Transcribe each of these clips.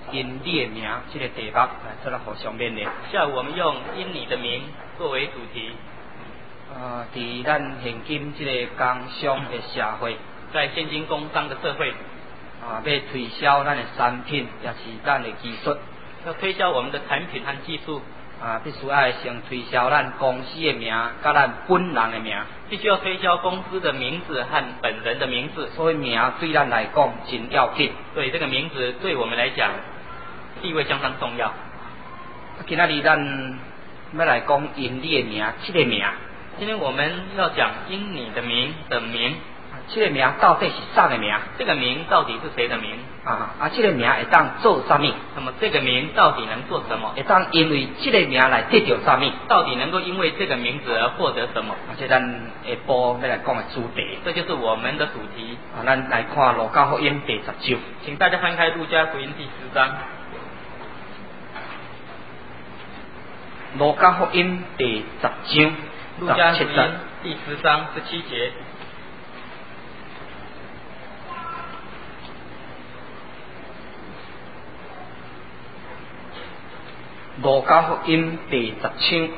因你的名这个题目来做来互相勉励。 下午我们用因你的名作为主题。 伫咱现今这个工商的社会， 在现今工商的社会， 要推销咱的产品，也是咱的技术。 要推销我们的产品和技术。 必须要先推销咱公司的名，甲咱本人的名。 必须要推销公司的名字和本人的名字。 所以名对咱来讲真要紧。 所以这个名字对我们来讲地位相当重要。 今仔日咱要来讲因你的名，这个名。 今天我们要讲因你的名的名。 这个名到底是啥的名？ 这个名到底是谁的名？ 这个名会当做啥物？ 那么这个名到底能做什么？ 会当因为这个名来得到啥物？ 到底能够因为这个名字而获得什么？ 这咱下晡要来讲的主题。 这就是我们的主题。 咱来看路加福音第10章。 请大家翻开路加福音第10章。 路加福音第10章。 路加福音第10章17节。 路加福音第10章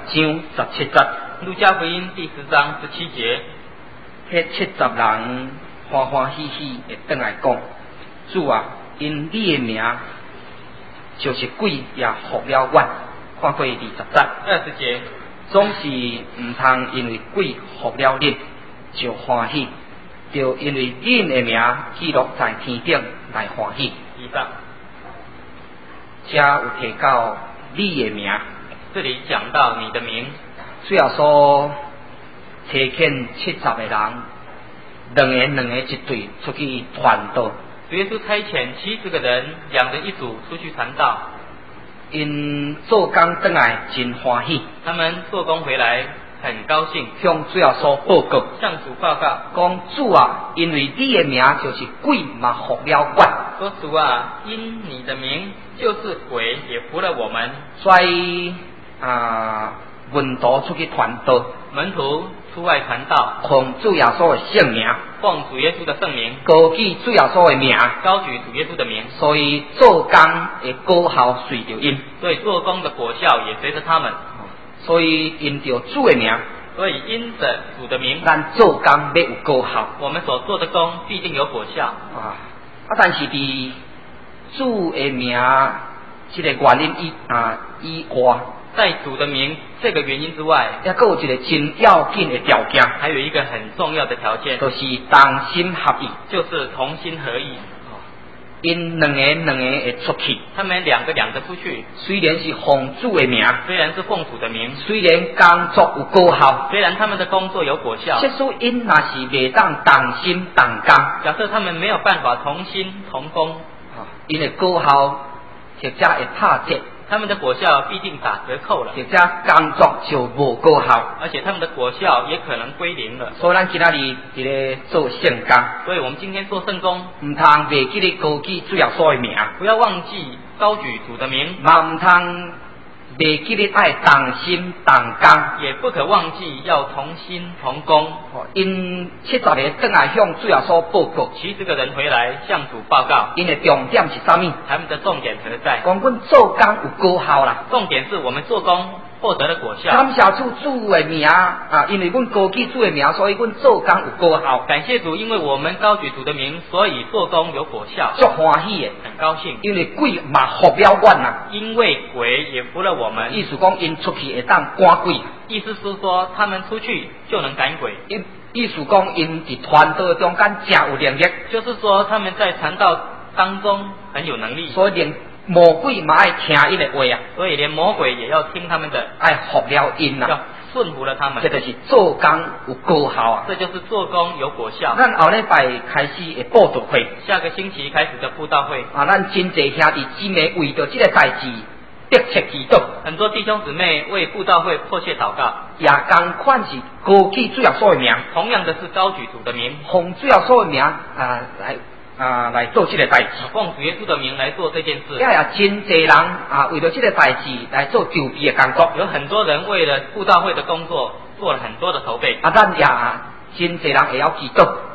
17节。 路加福音第10章17节。 迄70人欢欢喜喜会转来讲：主啊，因你的名，就是鬼也服了我。看过20 节。 总是唔通因为鬼服了恁就欢喜，就因为恁的名记录在天顶来欢喜。 以上。 这有提到你的名， 这里讲到你的名。 主要说差遣70个人，两个一队出去传道。 主耶稣差遣70个人，2人一组出去传道。 因做工回来真欢喜， 他们做工回来很高兴， 向主耶稣报告， 向主报告， 讲主啊，因为你的名就是鬼嘛服了我。 说主啊，因你的名就是鬼也服了我们。 所以门徒出去传道， 门徒出外传道， 奉主耶稣的圣名， 奉主耶稣的圣名， 高举主耶稣的名， 高举主耶稣的名。 所以做工的果效随着因， 所以做工的果效也随着他们。 所以因着主的名， 所以因着主的名， 咱做工要有果效。 我们所做的工必定有果效。 但是伫主的名这个原因以外， 在主的名这个原因之外， 还有一个真要紧的条件， 还有一个很重要的条件， 就是同心合意， 就是同心合意。 因两个会出去， 他们两个出去， 虽然是奉主的名， 虽然是奉主的名， 虽然工作有果效， 虽然他们的工作有果效， 即使因若是未当同心同工， 假设他们没有办法同心同工， 因的果效或者会打折， 他们的果效必定打折扣了， 或者工作就无果效， 而且他们的果效也可能归零了。 所以咱今仔日伫咧做圣工， 所以我们今天做圣工， 唔通忘记咧高举主耶稣的名， 不要忘记高举主的名， 嘛唔通忘记咧爱同心同工， 也不可忘记要同心同工。 因70个转来向主耶稣报告 ，70个人回来向主报告， 因的重点是啥物？ 他们的重点何在？ 讲阮做工有果效啦。 重点是我们做工获得了果效。 感谢主的名因为阮高举主的名，所以阮做工有果效。 感谢主，因为我们高举主的名，所以做工有果效。 足欢喜的， 很高兴。 因为鬼嘛服了阮啦。 因为鬼也服了我们。 意思讲，因出去会当赶鬼。 意思是说，他们出去就能赶鬼。 意思讲，因伫传道中间真有能力。 就是说，他们在传道当中很有能力。 所以连魔鬼嘛爱听因的话啊。 所以连魔鬼也要听他们的， 爱服了因啦。 要顺服了他们。 这就是做工有果效啊。 这就是做工有果效。 咱后礼拜开始的布道会， 下个星期开始的布道会咱真侪兄弟姊妹为着这个代志迫切祈祷。 很多弟兄姊妹为布道会迫切祷告， 也同款是高举主耶稣的名， 同样的是高举主的名， 奉主耶稣的名来做这个代志， 奉主耶稣的名来做这件事。 也真侪人为了这个代志来做筹备的工作， 有很多人为了布道会的工作做了很多的筹备。 咱也真侪人会晓祈祷，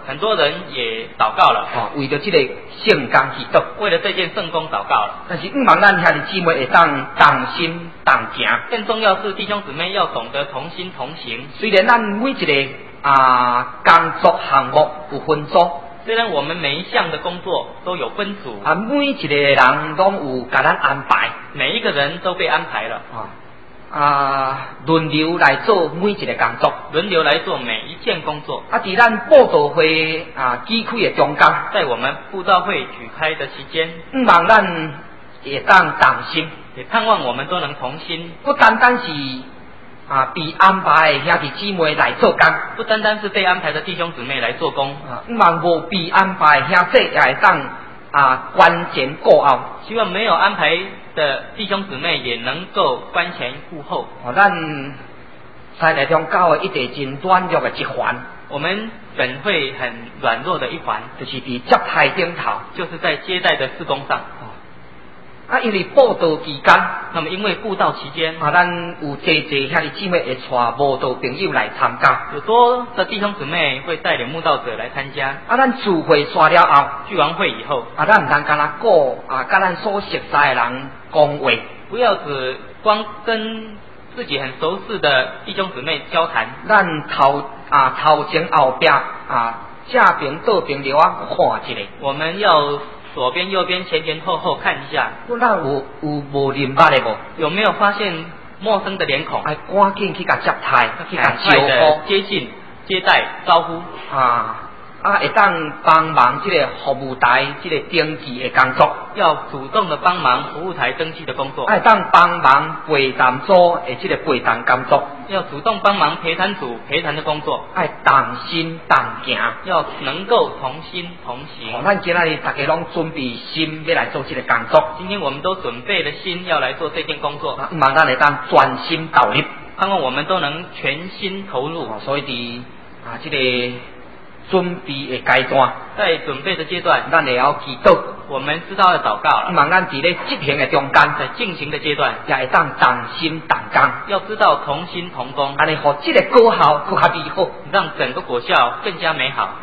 很多人也祷告了， 为着这个圣工祈祷， 为了这件圣工祷告了。 但是毋望咱遐弟姊妹会当同心同行。 更重要是弟兄姊妹要懂得同心同行。 虽然咱每一个工作项目有分组， 虽然我们每一项的工作都有分组， 每一个人拢有甲咱安排， 每一个人都被安排了， 轮流来做每一个工作， 轮流来做每一件工作。 伫咱布道会举开的中间， 在我们布道会举开的期间， 毋望咱会当同心， 也盼望我们都能同心， 不单单是被安排的兄弟姊妹来做工， 不单单是被安排的弟兄姊妹来做工， 毋望无被安排的兄弟也会当观前顾后。 希望没有安排的弟兄姊妹也能够观前顾后。 咱西来中教会一直真软弱的一环， 我们本会很软弱的一环， 就是伫接待顶头， 就是在接待的事工上。 因为布道期间， 那么因为布道期间， 咱有济兄弟姊妹会带慕道朋友来参加， 有多的弟兄姊妹会带领慕道者来参加。 咱聚会刷了后， 聚完会以后， 咱唔通干那顾甲咱所熟悉的人讲话， 不要只光跟自己很熟识的弟兄姊妹交谈。 咱头前后壁正边倒边了看一下， 我们要左边右边前前后后看一下， 咱有无认捌的无？ 有没有发现陌生的脸孔？ 赶紧去甲接待，去甲招呼、 接近、接待、招呼会当帮忙这个服务台这个登记的工作， 要主动的帮忙服务台登记的工作， 会当帮忙陪谈组的这个陪谈工作， 要主动帮忙陪谈组陪谈的工作， 同心同行， 要能够同心同行。 咱今仔日大家拢准备心要来做这个工作， 今天我们都准备了心要来做这件工作， 希望咱会当专心投入， 盼望我们都能全心投入。 所以这个准备的阶段， 在准备的阶段， 咱会晓祈祷， 我们知道要祷告了。 希望咱伫咧执行的中间， 在进行的阶段， 也会当同心同工， 要知道同心同工， 安尼互这个果效更加美好， 让整个果效更加美好。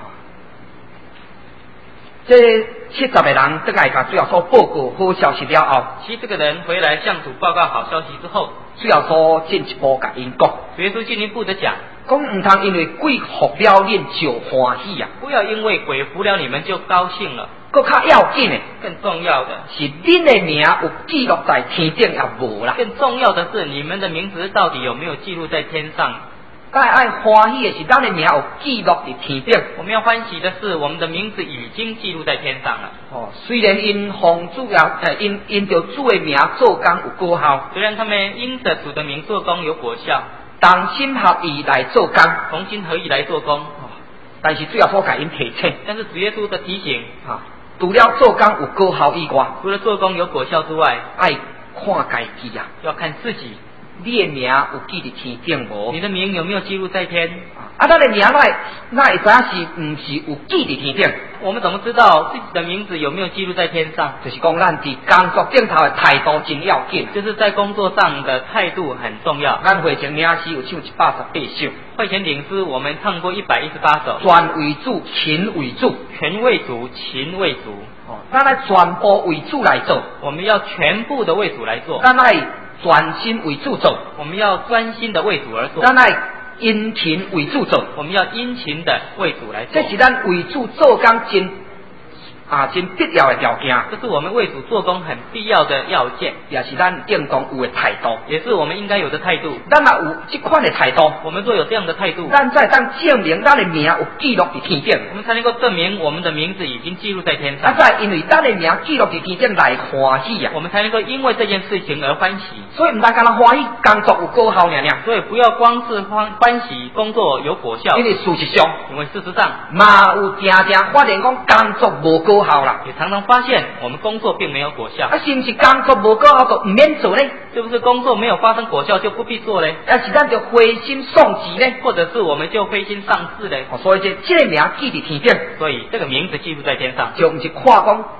这70个人倒来甲最后所报告好消息了后 ，70个人回来向主报告好消息之后， 最后所进一步甲因讲， 耶稣进一步的讲唔通因为鬼服了恁就欢喜不要因为鬼服了你们就高兴了。 更较要紧的， 更重要的是恁的名有记录在天顶也无啦。 更重要的是，你们的名字到底有没有记录在天上？ 爱欢喜的是，咱的名有记录在天顶。 我们要欢喜的是，我们的名字已经记录在天上了。 虽然因奉主因着主的名做工有果效， 虽然他们因着主的名做工有果效， 同心合意来做工， 同心合意来做工， 但是最后所甲因提醒， 但是主耶稣的提醒除了做工有果效以外， 除了做工有果效之外， 爱看家己要看自己。 你的名有记伫天顶无？ 你的名有没有记录在天？ 咱的名那会知是唔是有记伫天顶？ 我们怎么知道自己的名字有没有记录在天上？ 就是讲咱伫工作顶头的态度真要紧， 就是在工作上的态度很重要。 咱会前领诗有唱118首， 会前领诗我们唱过118首， 全为主，勤为主， 全为主，勤为主。 咱来全部为主来做， 我们要全部的为主来做。 咱来专心为主做， 我们要专心的为主而做。 咱来殷勤为主做， 我们要殷勤的为主来做。 这是咱为主做工真必要的条件。 这是我们为主做工很必要的要件， 也是咱应当有的态度， 也是我们应该有的态度。 咱若有这款的态度， 我们若有这样的态度， 咱才当证明咱的名有记录在天顶， 我们才能够证明我们的名字已经记录在天上。 才因为咱的名记录在天顶来欢喜我们才能够因为这件事情而欢喜。 所以唔单干欢喜工作有果效尔， 所以不要光是欢喜工作有果效， 因为事实上，嘛有常常发现讲工作无果效啦， 也常常发现我们工作并没有果效。 是不是工作无果效就唔免做呢？ 是不是工作没有发生果效就不必做呢？ 是咱就灰心丧志呢？ 或者是我们就灰心丧志呢？ 所以这个名记伫天顶， 所以这个名字记录在天上， 就唔是看讲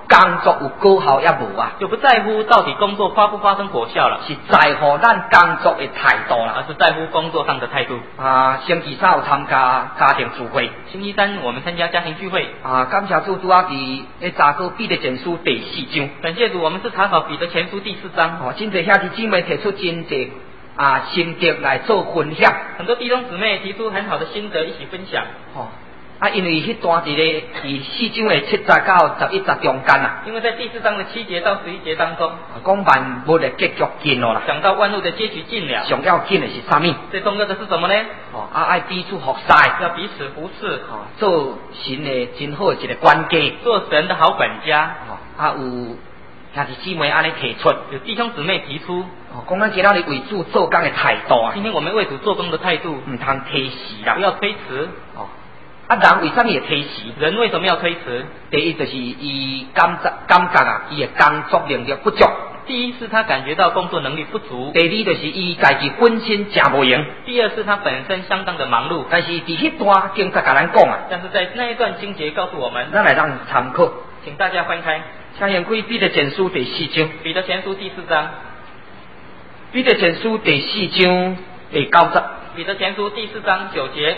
工作有果效也无啊， 就不在乎到底工作发不发生果效了， 是在乎咱工作的态度啦， 而是在乎工作上的态度。 星期三有参加家庭聚会， 星期三我们参加家庭聚会， 感谢主拄啊伫咧查考彼得前书第4章， 感谢主，我们是查考彼得前书第4章。 真侪兄弟姊妹提出真侪心得来做分享， 很多弟兄姊妹提出很好的心得一起分享。 因为迄段伫咧4章的7节到11节中间啦， 因为在第4章的7节到11节当中， 讲万物的结局近了啦， 讲到万物的结局近了， 上要紧的是啥物？ 最重要的是什么呢？ 爱彼此服侍， 要彼此服侍， 做神的真好的一个管家， 做神的好管家。 有兄弟姊妹安尼提出， 有弟兄姊妹提出， 讲咱今仔日为主做工的态度啊， 今天我们为主做工的态度， 唔通推迟啦， 不要推迟。 人为什么会推迟？ 人为什么要推迟？ 第一就是伊感觉伊的工作能力不足。 第一是他感觉到工作能力不足。 第二就是伊家己本身真无闲。 第二是他本身相当的忙碌。 但是伫迄段经节甲咱讲啊， 但是在那一段经节告诉我们， 咱来让参考， 请大家翻开， 请研开彼得前书第4章。 彼得前书第4章。 彼得前书第4章第9节。 彼得前书第4章9节。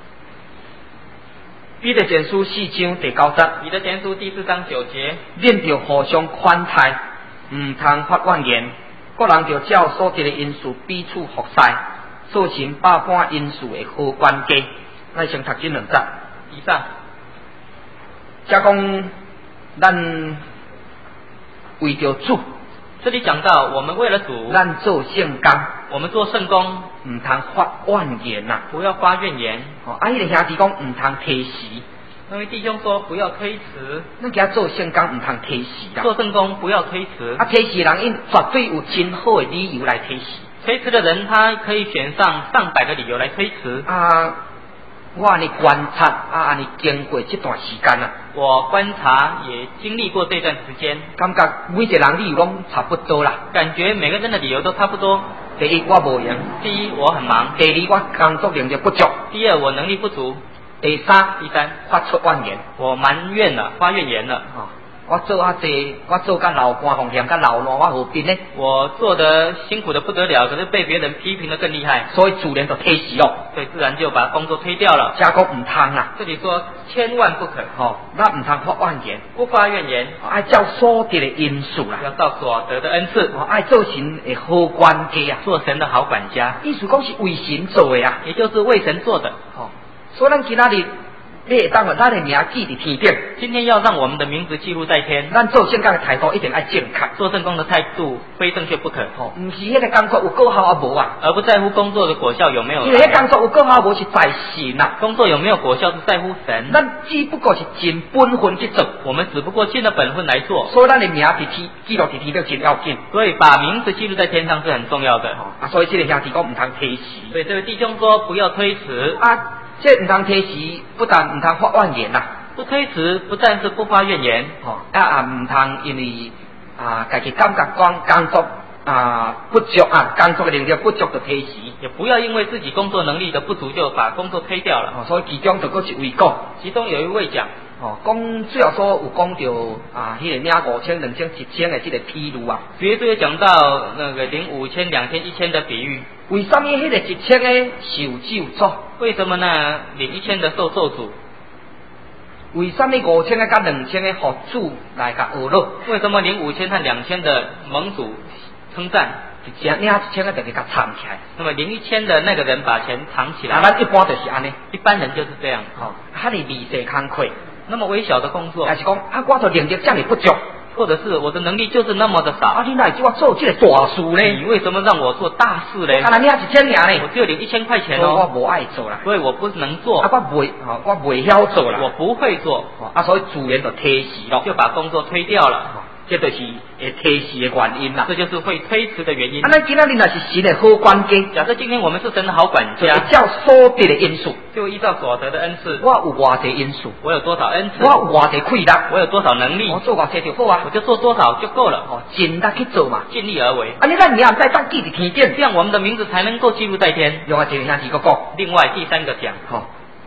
彼得前书4章第9节。 彼得前书第4章9节。 恁着互相款待，唔通发怨言，各人着照所得的因素彼此服侍，做成百般因素的好管家。咱先读这2节。 以上。 则讲咱为着主。 这里讲到我们为了主， 咱做圣工， 我们做圣工， 唔通发怨言呐， 不要发怨言。 迄个兄弟讲唔通推迟， 那位弟兄说不要推迟。 咱今做圣工唔通推迟啦， 做圣工不要推迟。 推迟人因绝对有真好的理由来推迟。 推迟的人他可以选上上百个理由来推迟。 我安尼观察安尼经过这段时间啊， 我观察也经历过这段时间， 感觉每一个人理由拢差不多啦。 感觉每个人的理由都差不多。 第一，我无闲； 第一，我很忙； 第二，我工作能力不足； 第二，我能力不足； 第三，发出怨言， 我埋怨了，发怨言了。 我做济，我做甲流汗风险，甲流烂，我何必呢？ 我做得辛苦的不得了，可是被别人批评的更厉害， 所以自然就推迟咯。 所以自然就把工作推掉了。 加个唔通啦， 这里说千万不可， 咱唔通发怨言， 不发怨言， 爱照所得的因素啦， 要照所得的恩赐， 爱做神的好管家啊， 做神的好管家。 意思讲是为神做的啊， 也就是为神做的。 所以咱今仔日。你会当咱的名记伫天顶， 今天要让我们的名字记录在天。 咱做圣工的态度一定要正确， 做圣工的态度非正确不可。 唔是迄个工作有果效啊无啊， 而不在乎工作的果效有没有。 因为迄工作有果效无是在神啊， 工作有没有果效是在乎神。 咱只不过是尽本分去做， 我们只不过尽了本分来做。 所以咱的名伫天记录伫天顶真要紧。 所以把名字记录在天上是很重要的。 所以这个兄弟讲唔通推迟。 所以这位弟兄说不要推迟。 这唔通推迟，不但唔通发怨言啦。 不推迟，不但是不发怨言， 唔通因为家己感觉讲工作不足工作的能力不足就推迟， 也不要因为自己工作能力的不足就把工作推掉了。 所以其中就搁一位讲， 其中有一位讲， 讲最后说有讲到迄个领5000、2000、1000的这个譬如啊， 耶稣也讲到那个领5000、2000、1000的比喻。 为什么迄个1000的受咒诅？ 为什么呢？领1000的受咒诅？ 为什么5000的跟2000的互主来甲学乐？ 为什么领5000和2000的盟主称赞？ 领1000的就给他藏起来。 那么领1000的那个人把钱藏起来。 咱一般就是安尼， 一般人就是这样。 他的微细工课， 那么微小的工作， 还是讲我的能力这么不足。 或者是我的能力就是那么的少。 你哪会叫我做这个大事呢？ 你为什么让我做大事呢？ 领1000尔呢？ 我只有领1000块钱我不爱做啦， 所以我不能做。 我未晓做啦， 我不会做。 所以自然就推迟咯， 就把工作推掉了。 这就是推迟的原因啦。 这就是会推迟的原因。 咱今仔日若是神的好管家， 假设今天我们是神的好管家， 就照所得的因素， 就依照所得的恩赐。 我有偌济因素， 我有多少恩赐？ 我有偌济气力， 我有多少能力？ 我做偌济就好啊， 我就做多少就够了。 尽力去做嘛， 尽力而为。 你咱名在当记伫天顶， 这样我们的名字才能够记录在天。 另外一个兄弟讲， 另外第三个讲，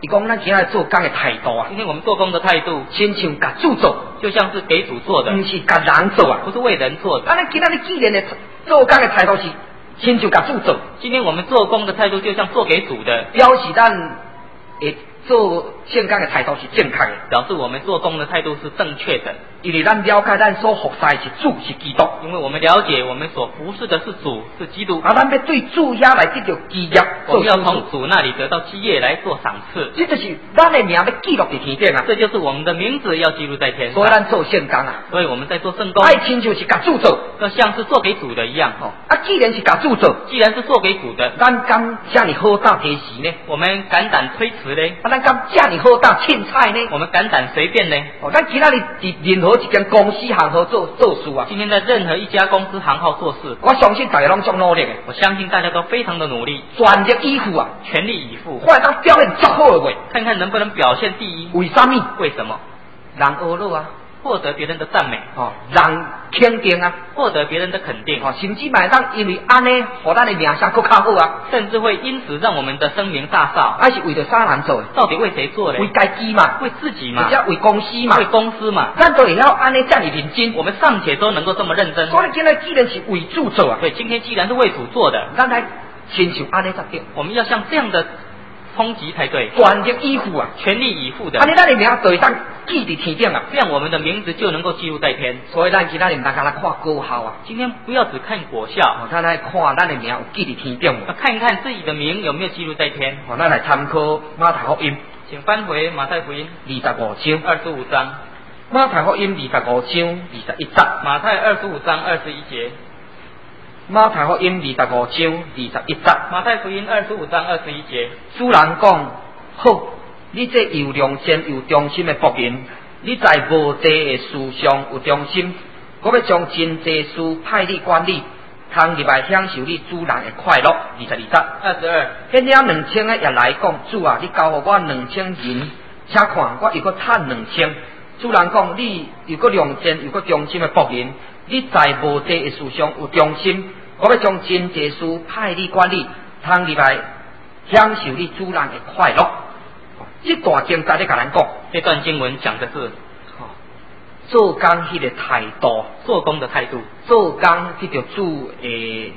伊讲咱今仔做工的态度啊， 今天我们做工的态度， 亲像甲主做， 就像是给主做的， 毋是甲人做啊。 不是为人做的。 咱今仔日既然的做工的态度是亲像甲主做， 今天我们做工的态度就像做给主的， 表示咱会做圣工的态度是正确的， 表示我们做工的态度是正确的。 因为咱了解咱所服侍是主是基督， 因为我们了解我们所服侍的是主，是基督， 咱要对主遐来得到基业， 我们要从主那里得到基业来做赏赐。 这就是咱的名要记录在天顶啊， 这就是我们的名字要记录在天上。 所以咱做圣工啊， 所以我们在做圣工， 爱亲像是甲主做， 要像是做给主的一样。 既然是甲主做， 既然是做给主的， 咱敢遮尔好胆提示呢？ 我们敢胆推辞呢？ 咱敢遮尔好胆凊彩呢？ 我们敢胆随便呢？ 咱今仔日伫任何一间公司行号做事啊， 今天在任何一家公司行号做事， 我相信大家拢足努力的。 我相信大家都非常的努力， 全力以赴啊， 全力以赴， 看当表现足好的话， 看看能不能表现第一。 为什么？ 为什么？ 人学乐啊， 获得别人的赞美， 人肯定啊， 获得别人的肯定， 甚至买当因为安尼，互咱的名声更较好啊， 甚至会因此让我们的声名大噪。 还是为着啥人做的？ 到底为谁做的？ 为家己嘛， 为自己嘛， 或者为公司嘛， 为公司嘛。 咱都会晓安尼这么认真， 我们尚且都能够这么认真。 所以今天既然是为主做啊， 对，今天既然是为主做的， 咱来亲像安尼才对。 我们要像这样的冲击才对， 全力以赴啊， 全力以赴的。 安尼咱的名就会当记伫天顶啊， 这样我们的名字就能够记录在天。 所以咱今仔日唔当干来看果效啊， 今天不要只看果效， 咱来看咱的名有记伫天顶， 看一看自己的名有没有记录在天。 咱来参考马太福音， 请翻回马太福音 25章 25章。 马太福音25章21节。 马太25章21节。 马太福音25章21节。 马太福音25章21节。 主人讲：好，你这又良善又忠心的仆人，你在无地的事上有忠心，我要将真济事派你管理，通入来享受你主人的快乐。22节。 22。 迄领2000的也来讲：主啊，你交互我2000银，且看我又搁趁2000。主人讲：你又搁良善又搁忠心的仆人，你在无地的事上有忠心，我要将真济事派你管理，通入来享受你主人的快乐。这段经在咧甲咱讲， 这段经文讲的是做工迄个态度， 做工的态度， 做工迄个主的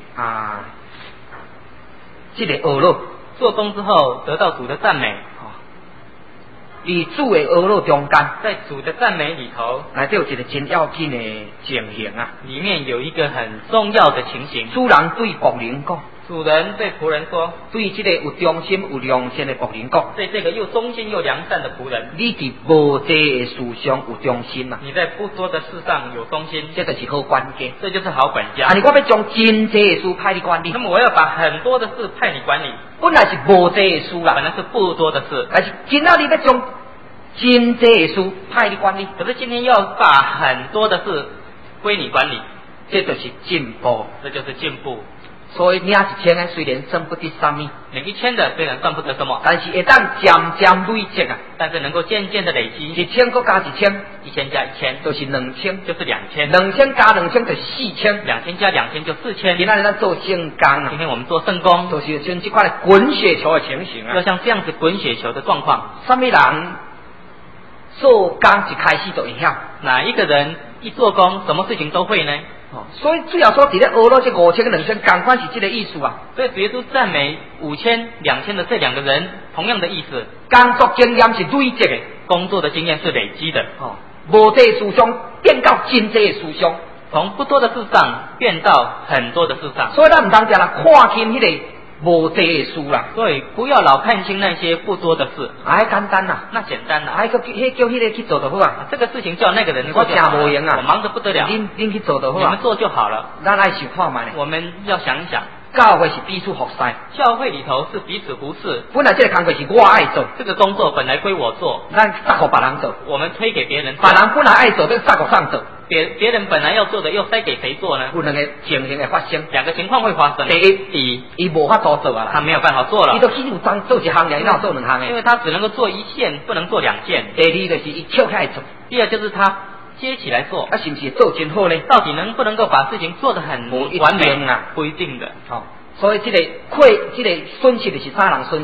这个学乐， 做工之后得到主的赞美。 与主的学乐中间， 在主的赞美里头， 内底有一个真要紧的情形啊。 里面有一个很重要的情形。 主人对仆人讲， 主人对仆人说， 对这个有忠心有良善的仆人讲， 对这个又忠心又良善的仆人， 你伫无济的事上有忠心啊， 你在不多的事上有忠心， 这就是好管家， 这就是好管家。 我要将真济的事派你管理， 那么我要把很多的事派你管理， 本来是无济的事啦， 本来是不多的事， 但是今仔日要将真济的事派你管理， 可是今天要把很多的事归你管理， 这就是进步， 这就是进步。 所以领1000的虽然算不得什么， 领1000的虽然算不得什么， 但是会当渐渐累积啊， 但是能够渐渐的累积 ，1000再加1000，1000 加1000 就是2000， 就是 2000加2000就是4000，2000 加2000就4000。 今仔日咱做圣工啊， 今天我们做圣工， 就是像这款滚雪球的情形啊， 要像这样子滚雪球的状况。 什么人做工一开始就会晓？ 哪一个人一做工，什么事情都会呢？ 所以主要说，伫咧学了这5000跟2000，赶快是这个意思啊。 所以主耶稣赞美5000、2000的这两个人，同样的意思。 工作经验是累积的， 工作的经验是累积的。 无济事上变到真济事上， 从不多的事上变到很多的事上。 所以咱唔当家啦，看轻迄个无济的事啦。 所以不要老看清那些不多的事。 简单啦， 那简单啦。 叫迄个去做就好啊。 这个事情叫那个人做就好了。我真无用啊， 我忙得不得了。 恁去做就好啊。 你们做就好了。 咱爱想看卖呢。 我们要想一想。 教会是彼此服侍， 教会里头是彼此服侍。 本来这个工作是我爱做， 这个工作本来归我做， 咱塞给别人做， 我们推给别人做。 别人本来爱做，这塞给上做。 别人本来要做的，又塞给谁做呢？ 有两个情形会发生， 两个情况会发生。 第一，伊无法多做啊， 他没有办法做了。 伊就只有做一行，伊哪做2行的？ 因为他只能够做一件，不能做2件。 第二就是伊跳起来做， 第二就是他接起来做。 是不是做真好呢？ 到底能不能够把事情做得很完美啊？不一定的。 所以这个损失就是啥人损失？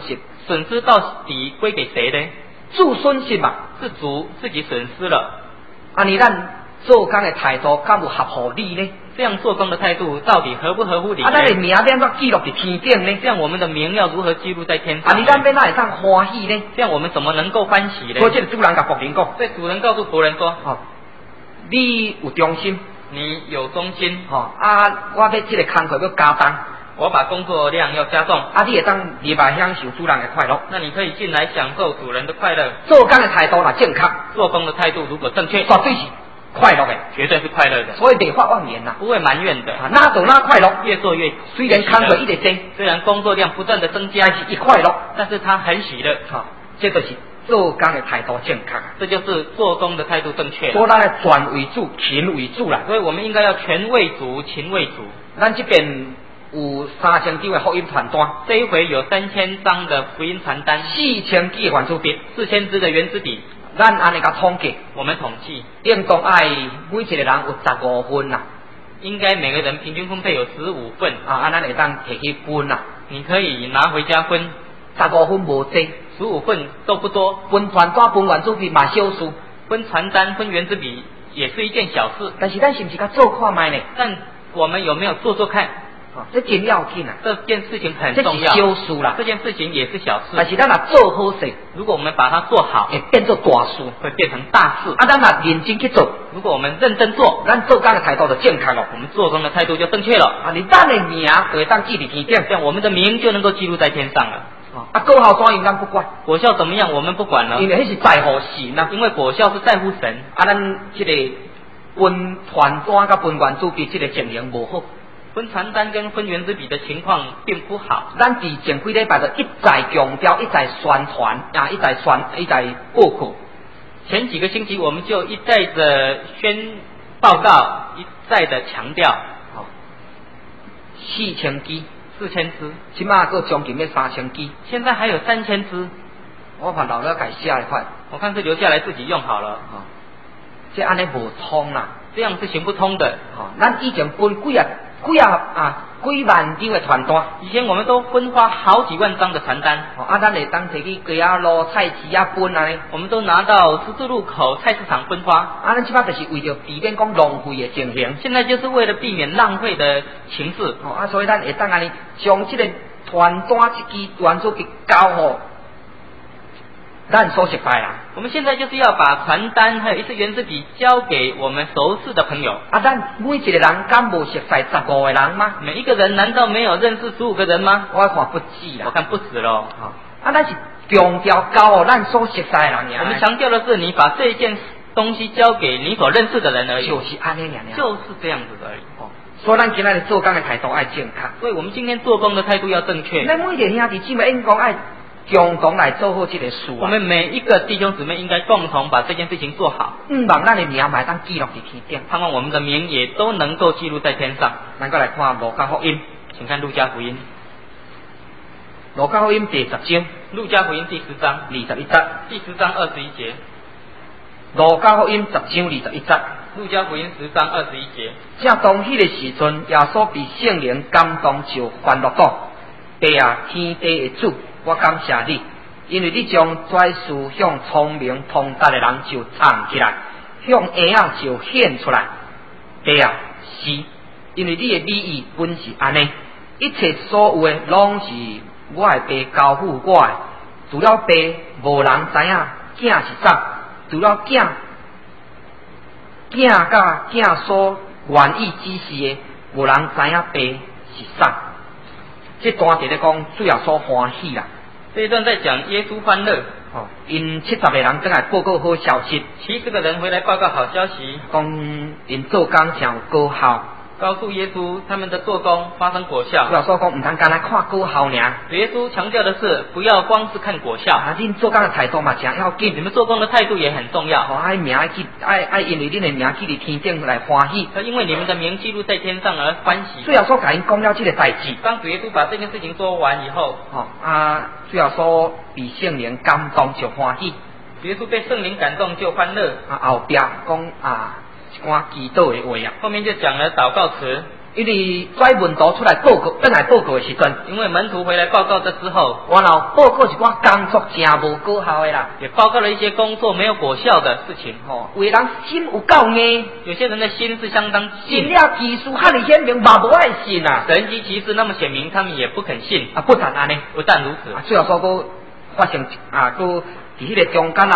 损失到底归给谁呢？ 主损失嘛， 是主自己损失了。 安尼咱做工的态度敢有合乎理呢？ 这样做工的态度到底合不合乎理呢？ 咱的名要怎记录在天顶呢？ 这样我们的名要如何记录在天上？ 你咱要哪会当欢喜呢？ 这样我们怎么能够欢喜呢？ 所以这个主人甲仆人讲， 所以主人告诉仆人说： 你有忠心， 你有忠心， 我要这个工作要加重， 我把工作量要加重， 你会当入来享受主人的快乐。 那你可以进来享受主人的快乐。 做工的态度若正确， 做工的态度如果正确， 绝对是快乐的， 绝对是快乐的， 所以袂发妄言呐， 不会埋怨的。 哪做哪快乐， 越做越虽然工作一直增， 虽然工作量不断的增加， 但是一快乐， 但是他很喜乐。 这就是做工的态度正确， 这就是做工的态度正确。 所以咱要全为主，勤为主啦。 所以我们应该要全为主，勤为主。 咱这边有3000张的福音传单， 这一回有3000张的福音传单 ，4000支的圆珠笔 ，4000支的圆珠笔。 咱安尼甲统计， 我们统计， 应当爱每一个人有15份啦， 应该每个人平均分配有15份咱会当摕去分啦。 你可以拿回家分 ，15份无多 ，15份都不多。 分传单、分圆珠笔嘛小事， 分传单、分圆珠笔也是一件小事。 但是咱是不是甲做看卖呢？ 但我们有没有做做看？ 这真要紧啊！ 这件事情很重要， 这是小事啦。 这件事情也是小事， 但是咱若做好事， 如果我们把它做好， 会变做大事， 会变成大事。 咱若认真去做， 如果我们认真做， 咱做工的态度就正确了， 我们做工的态度就正确了。 你咱的名就会当记伫天顶， 这样我们的名就能够记录在天上了。 果效怎样咱不管， 果效怎么样我们不管了， 因为那是在乎神啊， 因为果效是在乎神。 咱这个分传单甲分圆珠笔这个情形无好。 分传单跟分圆珠笔的情况并不好。 咱伫前几礼拜就一再强调，一再宣传一再报告。 前几个星期我们就一再的报告，一再的强调。 4000支 ，4000支， 起码个将近要3000支。 现在还有3000支， 我怕留了改写来快。 我看是留下来自己用好了。 这安尼无通啦， 这样是行不通的。 咱以前分几万张的传单， 以前我们都分发好几万张的传单， 咱会当摕去街仔路、菜市仔分啊， 我们都拿到十字路口菜市场分发。 咱即摆就是为着避免讲浪费的情形， 现在就是为了避免浪费的情势。 所以咱会当安尼将这个传单一支圆珠笔交互咱所识派啦。 我们现在就是要把传单还有一支圆珠笔交给我们熟识的朋友。 咱每一个人敢无识识15个人吗？ 每一个人难道没有认识15个人吗？ 我看不止啦， 我看不止咯。 咱是强调交互咱所识识的人呀。 我们强调的是你把这件东西交给你所认识的人而已。 就是安尼尔， 就是这样子而已。 所以咱今仔日做工的态度爱正确。 所以我们今天做工的态度要正确。 咱每个兄弟姊妹应该爱共同来做好这个事。 我们每一个弟兄姊妹应该共同把这件事情做好。 望咱的名买当记录在天顶， 盼望我们的名也都能够记录在天上。 咱再来看路加福音， 请看路加福音。 路加福音第10章， 路加福音第10章 21节， 第10章21节。 路加福音10章21节， 路加福音10章21节。 正当迄个时阵，耶稣被圣灵感动，就欢乐讲：父啊，天地的主，我感谢你，因为你将这事向聪明通达的人就藏起来，向婴仔就显出来。父啊，是因为你的美意本是安尼，一切所有的拢是我的爸交付我的，除了爸，无人知影囝是啥，除了囝甲囝所愿意指示的，无人知影爸是啥。这段在咧讲主要所欢喜啦。 这一段在讲耶稣欢乐。 因70个人回来报告好消息 ，70个人回来报告好消息， 讲因做工真有果效， 告诉耶稣他们的做工发生果效。 主要说讲唔通干来看果效尔。 耶稣强调的是不要光是看果效。 恁做工的态度嘛真要紧， 你们做工的态度也很重要。 爱名记爱因为恁的名记伫天顶来欢喜， 因为你们的名记录在天上而欢喜。 主要说甲因讲了这个代志， 当主耶稣把这件事情说完以后， 主要说被圣灵感动就欢喜。 耶稣被圣灵感动就欢乐。 后壁讲一寡祈祷的话啊。 后面就讲了祷告词。 因为在门徒出来报告，转来报告的时阵， 因为门徒回来报告这之后， 然后报告一寡工作真无果效的啦， 也报告了一些工作没有果效的事情。 有的人心有够硬， 有些人的心是相当信了技术汉的显明，嘛无爱信啊。 神迹奇事那么显明，他们也不肯信。 啊，不但安尼， 不但如此， 最后说过发生搁伫迄个中间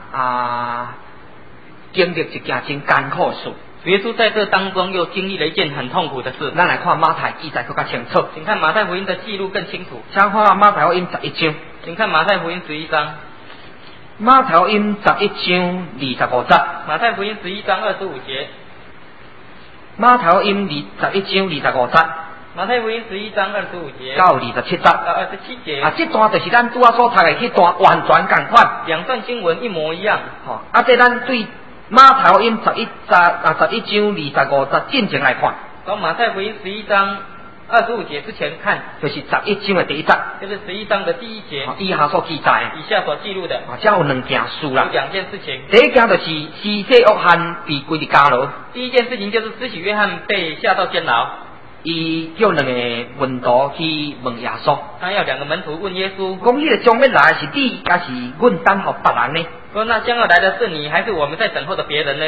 经历一件真艰苦的事。 耶稣在这当中又经历了一件很痛苦的事。 咱来看马太记载更加清楚， 请看马太福音的记录更清楚。 请看马太福音11章， 请看马太福音11章。 马太福音11章25节。 马太福音11章25节。 马太福音11章25节。 马太福音11章25节到27节。 到27节。 这段就是咱拄仔所读的迄段完全共款， 两段经文一模一样。 这咱对马太福音11章25节进前来看。 从马太福音11章25节之前看， 就是11章的第一节， 就是11章的第一节。 以下所记载， 以下所记录的， 这有两件事啦。 有两件事情。 第一件就是施洗约翰被关伫监牢。 第一件事情就是施洗约翰被下到监牢。 伊叫两个门徒去问耶稣， 他要两个门徒问耶稣， 讲迄个将要来是你，还是阮等候别人呢？ 说那将要来的是你，还是我们在等候的别人呢？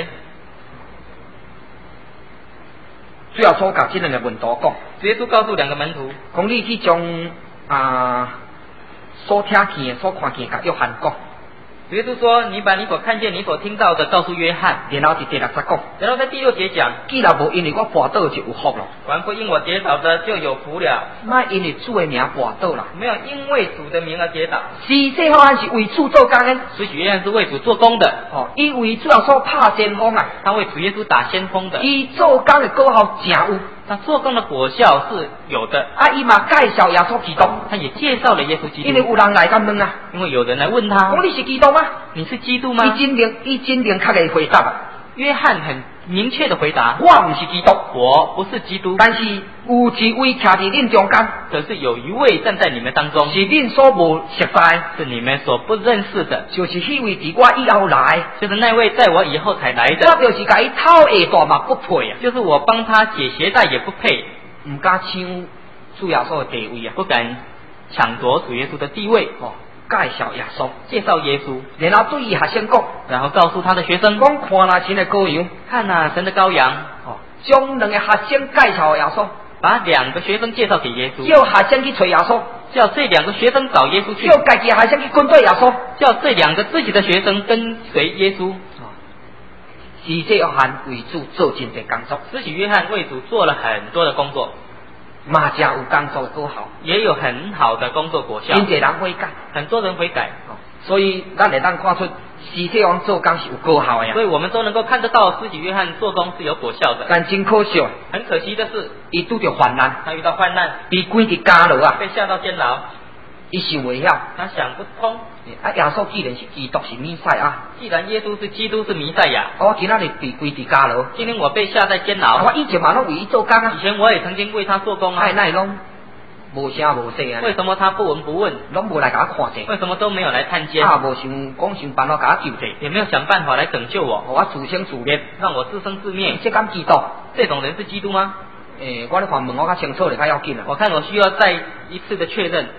最后所甲这两个门徒讲， 耶稣告诉两个门徒， 讲你去将所听见的、所看见甲约翰讲。 耶稣说：“你把你所看见、你所听到的告诉约翰。” 然后第6节讲， 然后在第6节讲：“ 既然无因为我跌倒就有福了， 凡不因我跌倒的就有福了。 莫因为主的名跌倒啦， 没有因为主的名而跌倒。 施洗约翰是为主做工的， 施洗约翰是为主做工的。 伊为主要所拍先锋啊， 他为主耶稣打先锋的。 伊做工的果效真有。” 他做工的果效是有的。 伊嘛介绍耶稣基督， 他也介绍了耶稣基督。 因为有人来问啊， 因为有人来问他， 你是基督吗？ 你是基督吗？ 伊真明确的回答。 约翰很明确的回答： 我不是基督， 我不是基督。 但是有一位徛在恁中间， 可是有一位站在你们当中， 是恁所无识在， 是你们所不认识的， 就是迄位伫我以后来， 就是那位在我以后才来的。 我就是甲伊偷下大嘛不配啊， 就是我帮他解鞋带也不配， 唔敢抢主耶稣的地位啊， 不敢抢夺主耶稣的地位。 介绍耶稣， 介绍耶稣， 然后对伊学生讲， 然后告诉他的学生， 讲看哪神的羔羊， 看哪神的羔羊。 将两个学生介绍耶稣， 把两个学生介绍给耶稣， 叫学生去找耶稣， 叫这两个学生找耶稣去， 叫家己学生去跟对耶稣， 叫这两个自己的学生跟随耶稣。 施洗约翰为主做真侪工作， 施洗约翰为主做了很多的工作， 嘛真有工作的果效， 也有很好的工作果效， 真侪人悔改， 很多人悔改。 所以咱会当看出施洗约翰做工是有果效的呀。 所以我们都能够看得到施洗约翰做工是有果效的。 但真可惜， 很可惜的是， 伊拄着患难， 他遇到患难， 被关伫监牢啊， 被下到监牢， 伊想袂晓， 他想不通。 耶稣既然是基督是弥赛亚， 既然耶稣是基督是弥赛亚， 我今仔日被关伫监牢， 今天我被下在监牢， 我以前嘛拢为伊做工啊， 以前我也曾经为他做工啊， 那拢无声无息啊， 为什么他不闻不问， 拢无来甲我看者， 为什么都没有来探监， 无想办法甲我救者， 也没有想办法来拯救我， 我自生自灭， 让我自生自灭， 这敢基督？ 这种人是基督吗？ 我咧问我较清楚咧，较要紧啊。 我看我需要再一次的确认。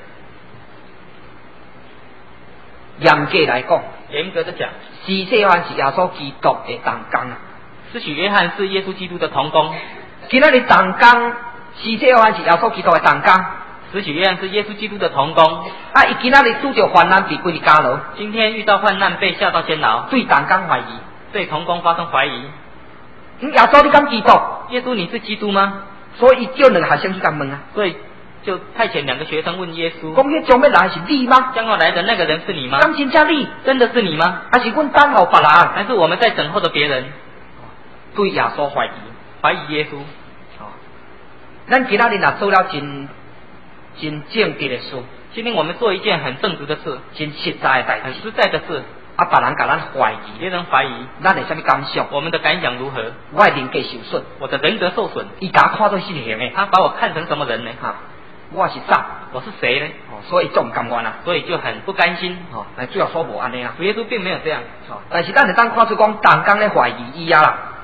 严格来讲， 严格的讲， 施洗约翰是耶稣基督的同工啊。 施洗约翰是耶稣基督的同工。 今仔日同工，施洗约翰是耶稣基督的同工。 施洗约翰是耶稣基督的同工。 伊今仔日拄着患难被关伫监牢。 今天遇到患难被下到监牢， 对同工怀疑， 对同工发生怀疑。 耶稣你敢基督？ 耶稣你是基督吗？ 所以伊叫两个学生去甲问啊。 所以就派遣两个学生问耶稣： 讲迄将要来是你吗？ 将要来的那个人是你吗？ 敢真正你？ 真的是你吗？ 还是阮等候别人？ 还是我们在等候的别人？ 对耶稣怀疑， 怀疑耶稣。 咱今仔日若做了真正直的事， 今天我们做一件很正直的事， 真实在的代志， 很实在的事。 别人甲咱怀疑， 别人怀疑， 咱有啥物感想？ 我们的感想如何？ 我的人格受损， 我的人格受损。 伊甲我看做什么的？ 他把我看成什么人呢？ 我是啥？ 我是谁呢？ 所以就唔甘愿啦， 所以就很不甘心。 但最后说无安尼啊。 主耶稣并没有这样。 但是咱会当看出讲，同工咧怀疑伊啊啦。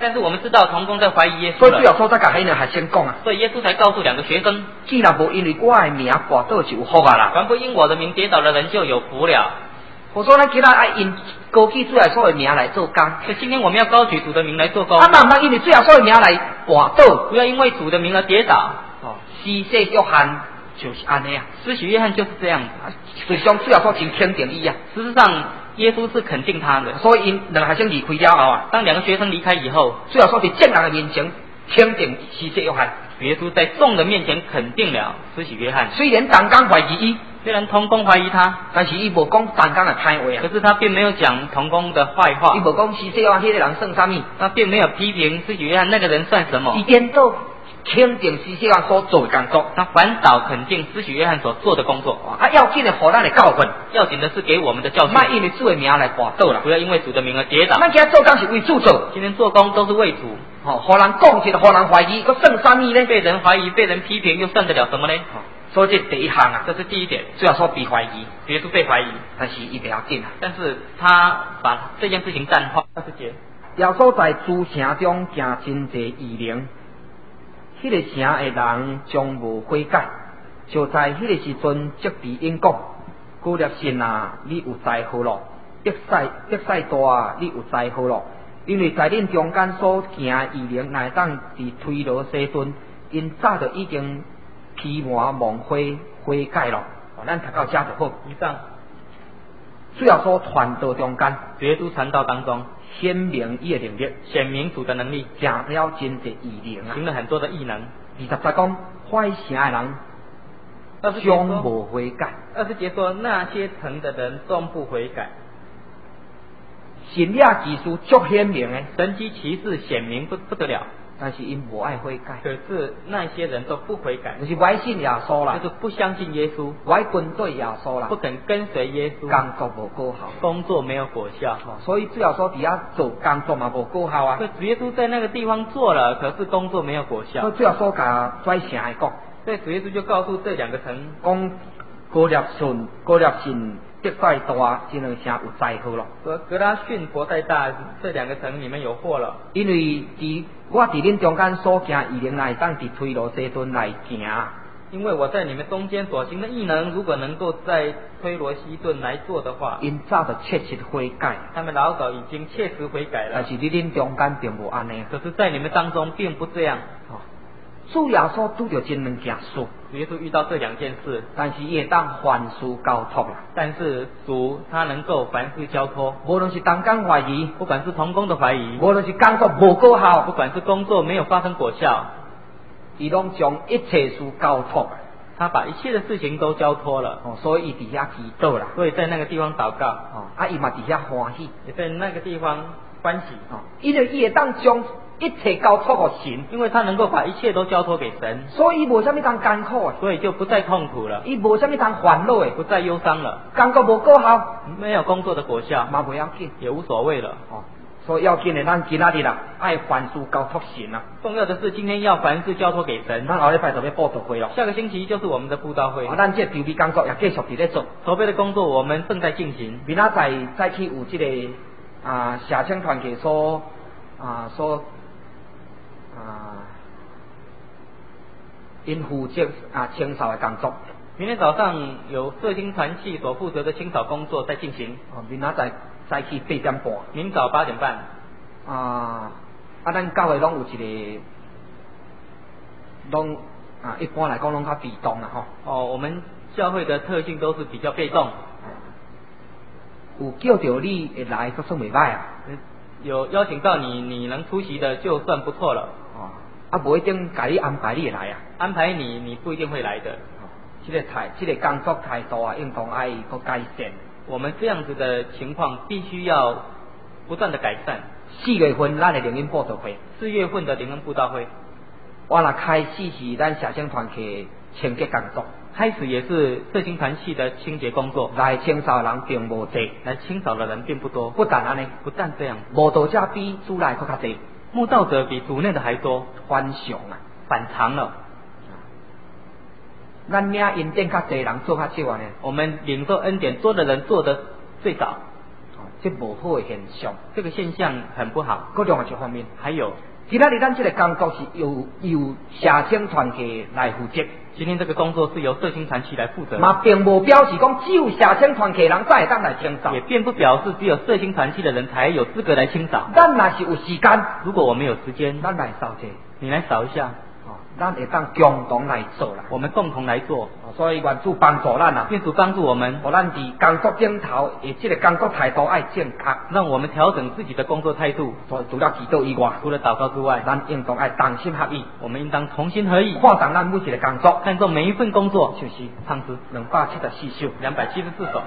但是我们知道童工在怀疑耶稣所以最了， 后所在甲迄两学生讲啊， 所以耶稣才告诉2个学生， 既然无因为我的名跋倒就有福啊啦。 凡不因我的名跌倒的人就有福了。 我说咱今仔爱因高举主耶稣的名来做工， 所以今天我们要高举主的名来做工， 啊，那唔通因为主耶稣的名来跋倒。 不要因为主的名而跌倒。 哦，施洗约翰就是安尼啊， 施洗约翰就是这样子。 实际上主耶稣真肯定伊啊， 事实上，耶稣是肯定他的。 所以因两个学生离开了后啊， 当2个学生离开以后， 主耶稣伫众人的面前肯定施洗约翰。 耶稣在众人面前肯定了施洗约翰。 虽然同工怀疑伊， 虽然童工怀疑他， 但是伊无讲同工的歹话啊。 可是他并没有讲童工的坏话伊，无讲施洗约翰迄个人算啥物， 他并没有批评施洗约翰那个人算什么伊，颠倒肯定施洗约翰所做的工作。 他反倒肯定施洗约翰所做的工作。 啊，要紧的，互咱的教训， 要紧的是给我们的教训， 莫因为主的名来跋倒啦。 不要因为主的名而跌倒。 咱今仔做工是为主做， 今天做工都是为主， 吼，互人讲一个，互人怀疑，佮算啥物呢？ 被人怀疑、被人批评，又算得了什么呢？ 所以这第一项啊， 这是第一点。 主要说被怀疑， 耶稣被怀疑， 但是伊不要紧啊。 但是他把这件事情淡化。20节， 耶稣在诸城中行真济异能，迄个城的人将无悔改，就在迄个时阵即时因讲：古列神啊，你有灾祸咯！伯赛大啊，你有灾祸咯！因为在恁中间所行异能，乃当伫推罗西顿，因早就已经披麻蒙灰悔改咯。咱读到这就好。 以上， 主要说传道中间， 耶稣传道当中显明伊的能力， 显明主的能力， 行了真济异能啊！ 行了很多的异能。 20节讲，坏城的人 20节将说无悔改。 20节说那些城的人终不悔改， 神迹奇事足显明的， 神迹奇事显明不得了， 但是因无爱悔改， 可是那些人都不悔改， 就是歪信耶稣啦就，是不相信耶稣， 歪跟对耶稣啦不，肯跟随耶稣， 工作无够好。 工作没有果效。 所以主要说，伫遐做工作嘛无够好啊所。以主耶稣在那个地方做了，可是工作没有果效。 所以主要说，甲跩城的讲， 所以主耶稣就告诉这2个城， 讲高列信、伯赛大这两城有灾祸咯。 说格拉逊、伯赛大这2个城你们有祸了， 因为我伫恁中间所行异能，乃当伫推罗西顿来行。 因为我在你们中间所行的异能，如果能够在推罗西顿来做的话， 因早就切实悔改， 他们老早已经切实悔改了。 但是伫恁中间并无安尼。 可是，在你们当中并不这样。 主耶稣拄着这两件事， 主耶稣遇到这2件事， 但是伊会当凡事交托啦。 但是主他能够凡事交托， 无论是同工怀疑， 不管是同工的怀疑， 无论是工作无够好， 不管是工作没有发生果效， 伊拢将一切事交托。 他把一切的事情都交托了。 所以伊伫遐祈祷啦。 所以在那个地方祷告， 伊嘛伫遐欢喜， 也在那个地方欢喜。 因为伊会当将一切交托互神， 因为他能够把一切都交托给神， 所以伊无啥物通艰苦的， 所以就不再痛苦了， 伊无啥物通烦恼的， 不再忧伤了。 工作无够好， 没有工作的果效， 嘛袂要紧， 也无所谓了。 所以要紧的，咱今仔日啦，爱凡事交托神啊。 重要的是今天要凡事交托给神。 咱后礼拜就要报道会咯。 下个星期就是我们的布道会。 咱这筹备工作也继续伫咧做， 筹备的工作我们正在进行。 明仔载再去有这个社青团体所因负责清扫的工作。 明天早上有社青团契所负责的清扫工作在进行。 明仔载再去8点半。 明早8点半。 咱教会拢有一个，拢一般来讲拢较被动啦吼。 我们教会的特性都是比较被动。 有叫着你会来，都算袂歹啊。 有邀请到你，你能出席的就算不错了。 无一定甲你安排你会来啊。 安排你，你不一定会来的。 这个工作态度应当爱个改善。 我们这样子的情况必须要不断的改善。 4月份咱的灵恩布道会 ，4月份的灵恩布道会， 我若开始是咱社青团契清洁工作， 开始也是社青团契的清洁工作。 来清扫的人并无多， 来清扫的人并不多。 不但安尼， 不但这样， 慕道者比主内佫较多， 慕道者比主内的还多， 反常啊， 反常了。 咱领恩典较多人做较少呢， 我们领受恩典多的人做的最少。 这无好的现象。 这个现象很不好。 各另外一方面， 还有， 今仔日咱这个工作是由社青团契来负责。 今天这个工作是由社青团契来负责， 嘛并无表示讲只有社青团契人才会当来清扫， 也并不表示只有社青团契的人才有资格来清扫。 咱若是有时间， 如果我们有时间， 咱来扫者， 你来扫一下， 咱会当共同来做啦。 我们共同来做， 所以愿主帮助咱啊， 愿主帮助我们， 互咱伫工作顶头，这个工作态度爱正确， 让我们调整自己的工作态度。 除了祈祷以外， 除了祷告之外， 咱应当爱同心合意， 我们应当同心合意， 看重咱每一个工作， 看重每一份工作。 就是唱诗 274首 ，274首。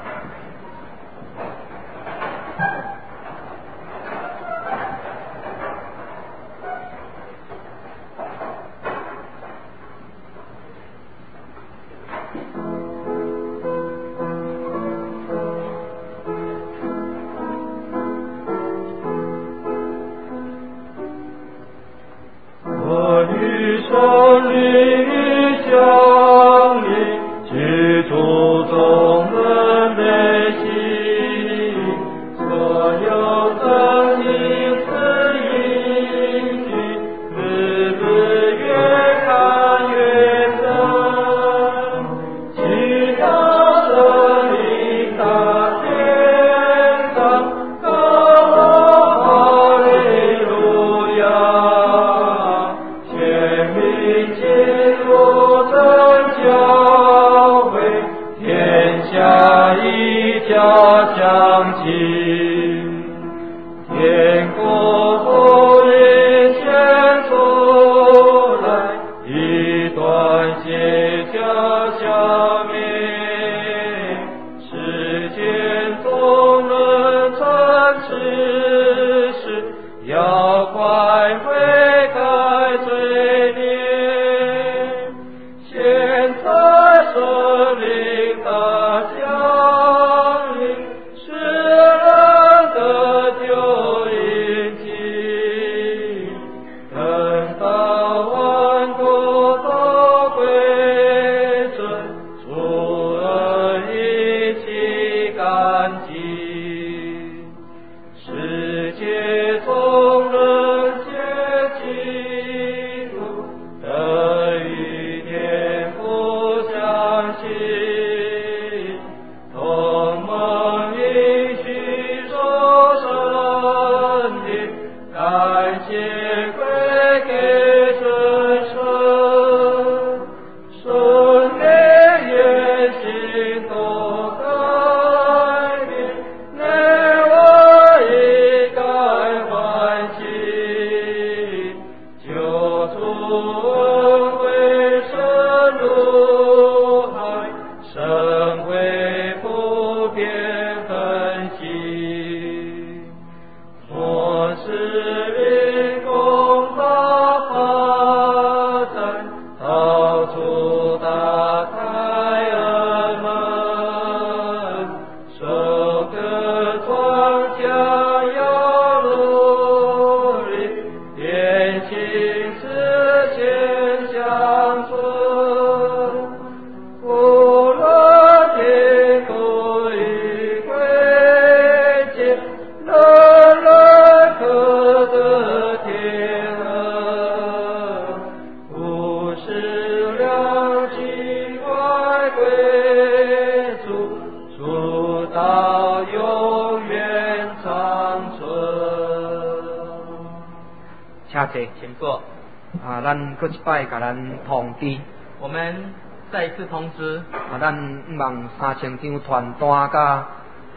请坐。 咱搁一摆甲咱通知， 我们再一次通知。 咱希望3000张传单甲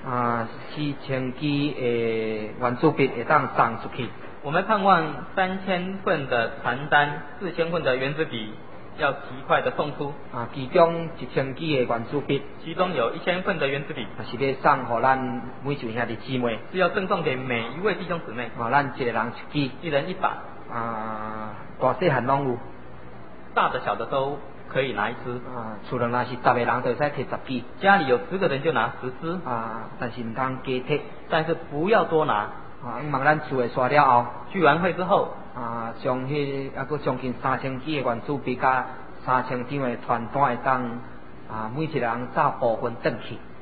4000支的圆珠笔会当送出去。 我们盼望3000份的传单、4000份的圆珠笔要极快的送出。 其中1000支的圆珠笔， 其中有1000份的圆珠笔， 是要送给咱每一位兄弟姊妹， 是要赠送给每一位弟兄姊妹。 咱一个人一支， 一人一把。 大细汉拢有， 大的小的都可以拿一支。 厝内若是10个人，就会使摕10支。 家里有10个人就拿10支。 但是唔通加摕， 但是不要多拿。 希望咱厝诶刷了后， 聚完会之后， 将佫将近3000支诶圆珠笔甲3000张诶传单会当每一个人早部分转去。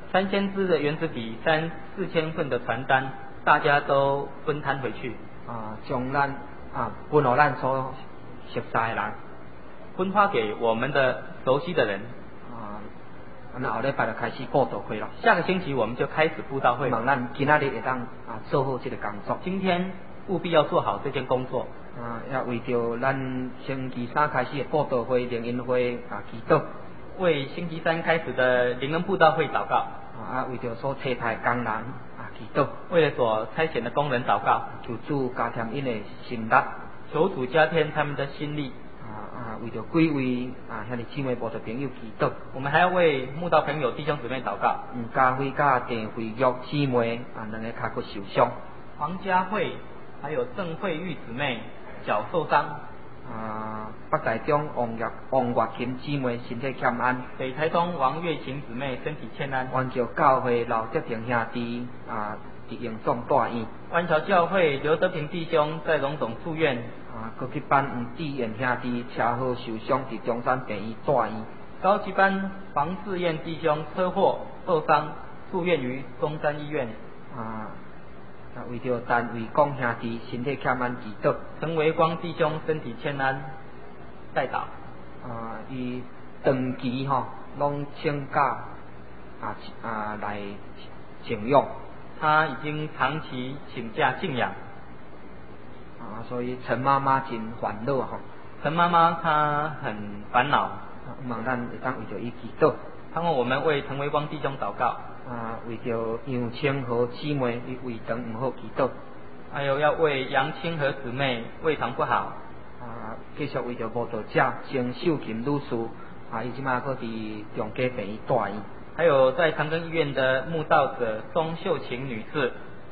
3000支的原子笔，4000份的传单，大家都分摊回去。 将咱分予咱所熟悉的人。 分发给我们的熟悉的人。 那后礼拜就开始布道会了。 下个星期我们就开始布道会。 希望咱今仔日会当做好这个工作。 今天务必要做好这件工作。 要为着咱星期三开始的布道会、灵恩会祈祷。 为星期三开始的灵恩布道会祷告。 为着所差派工人祈祷。 为了所差遣的工人祷告。 求主加添因的心力。 求主加添他们的心力。 为着几位兄弟姊妹慕道朋友祈祷。 我们还要为慕道朋友弟兄姊妹祷告。 家辉甲郑慧玉姊妹两个脚骨受伤。 黄佳慧还有郑慧玉姊妹脚受伤。 北台中王月琴姊妹身体欠安。 北台东王月琴姊妹身体欠安。 湾桥教会刘德平兄弟伫荣总住院。 湾桥教会刘德平弟兄在荣总住院。 高级班黄志燕兄弟车祸受伤，伫中山病院住院。 高级班黄志燕弟兄车祸受伤，住院于中山医院。 为着陈伟光兄弟身体欠安祈祷。 陈维光弟兄身体欠安代祷。 伊长期拢请假来静养。 他已经长期请假静养。 所以陈妈妈真烦恼陈妈妈她很烦恼。 望咱会当为着伊祈祷。 盼望我们为陈维光弟兄祷告。 为着杨清和姊妹伊胃肠唔好祈祷。 还有要为杨清和姊妹胃肠不好。 继续为着慕道者郑秀琴女士，伊即马搁伫中嘉病院住院。 还有在长庚医院的慕道者钟秀琴女士，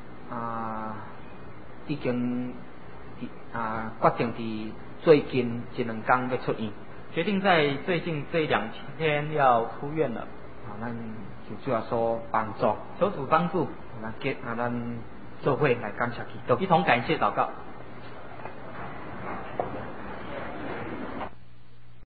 已经决定伫最近1、2天要出院。 决定在最近这2天要出院了。 咱求主要所帮助。 求主帮助。 咱做伙来感谢祈祷。 一同感谢祷告。